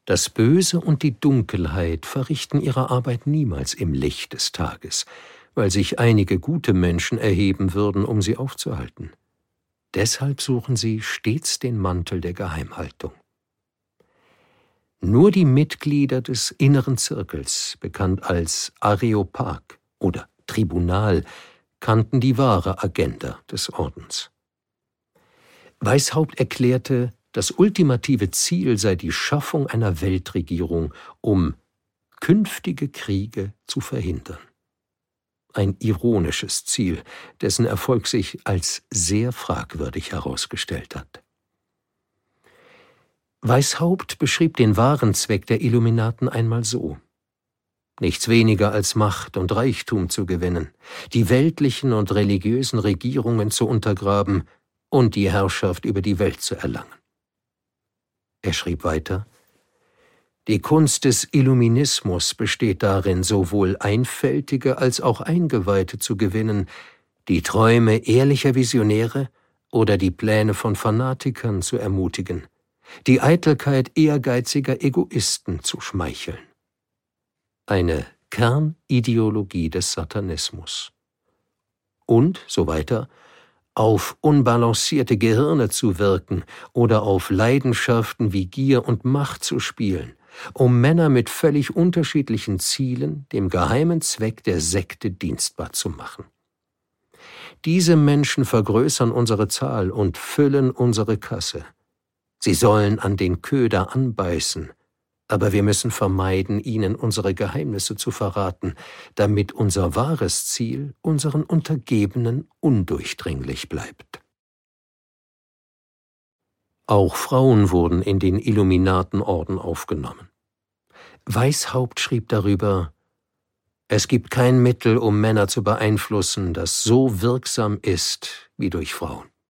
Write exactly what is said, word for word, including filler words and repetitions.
Das Böse und die Dunkelheit verrichten ihre Arbeit niemals im Licht des Tages, weil sich einige gute Menschen erheben würden, um sie aufzuhalten. Deshalb suchen sie stets den Mantel der Geheimhaltung. Nur die Mitglieder des inneren Zirkels, bekannt als Areopag oder Tribunal, kannten die wahre Agenda des Ordens. Weishaupt erklärte, das ultimative Ziel sei die Schaffung einer Weltregierung, um künftige Kriege zu verhindern. Ein ironisches Ziel, dessen Erfolg sich als sehr fragwürdig herausgestellt hat. Weishaupt beschrieb den wahren Zweck der Illuminaten einmal so: Nichts weniger als Macht und Reichtum zu gewinnen, die weltlichen und religiösen Regierungen zu untergraben und die Herrschaft über die Welt zu erlangen. Er schrieb weiter: Die Kunst des Illuminismus besteht darin, sowohl Einfältige als auch Eingeweihte zu gewinnen, die Träume ehrlicher Visionäre oder die Pläne von Fanatikern zu ermutigen, die Eitelkeit ehrgeiziger Egoisten zu schmeicheln. Eine Kernideologie des Satanismus. Und, so weiter, auf unbalancierte Gehirne zu wirken oder auf Leidenschaften wie Gier und Macht zu spielen, um Männer mit völlig unterschiedlichen Zielen dem geheimen Zweck der Sekte dienstbar zu machen. Diese Menschen vergrößern unsere Zahl und füllen unsere Kasse. Sie sollen an den Köder anbeißen, aber wir müssen vermeiden, ihnen unsere Geheimnisse zu verraten, damit unser wahres Ziel unseren Untergebenen undurchdringlich bleibt. Auch Frauen wurden in den Illuminatenorden aufgenommen. Weishaupt schrieb darüber: Es gibt kein Mittel, um Männer zu beeinflussen, das so wirksam ist wie durch Frauen.